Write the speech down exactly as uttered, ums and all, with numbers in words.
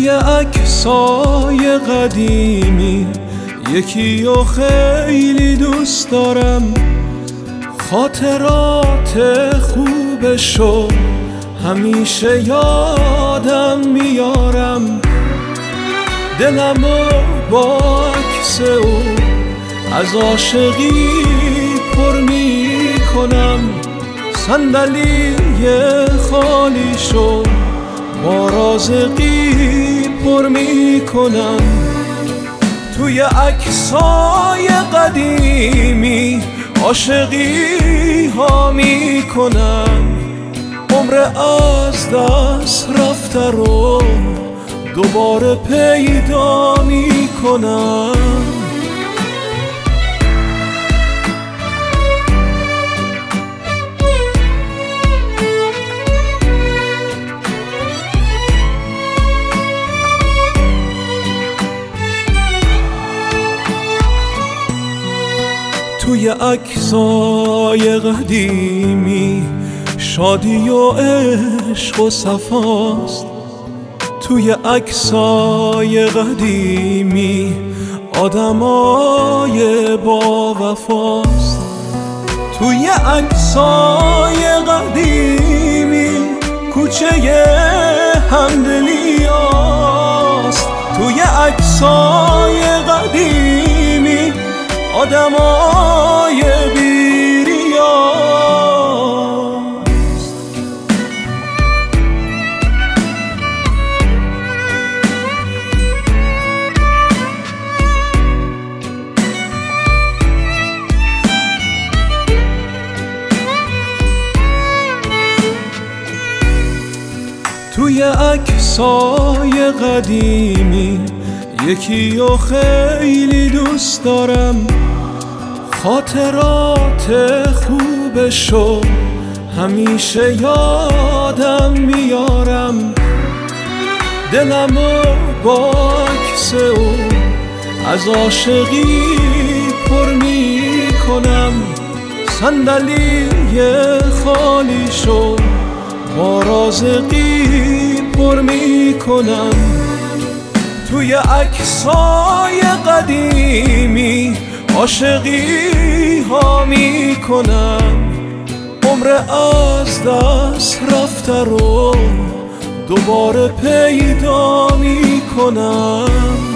عکسای قدیمی یکی و خیلی دوست دارم، خاطرات خوبشو همیشه یادم میارم. دلمو با عکس او از عاشقی پر میکنم، صندلی خالیشو با رازقی پر میکنم. توی عکسای قدیمی عاشقی ها میکنم، عمر از دست رفته رو دوباره پیدا میکنم. توی عکسای قدیمی شادی و عشق و صفاست، توی عکسای قدیمی آدمای با وفاست. توی عکسای قدیمی کوچه همدلیاست، توی عکسای قدیمی آدمای بیریاست. توی عکسای قدیمی یکی و خیلی دوست دارم، خاطرات خوبشو همیشه یادم میارم. دلمو با عکس او از عاشقی پر میکنم، صندلی خالیشو با رازقی پر میکنم. توی عکسای قدیمی عاشقی ها میکنم، عمر از دست رفته رو دوباره پیدا میکنم.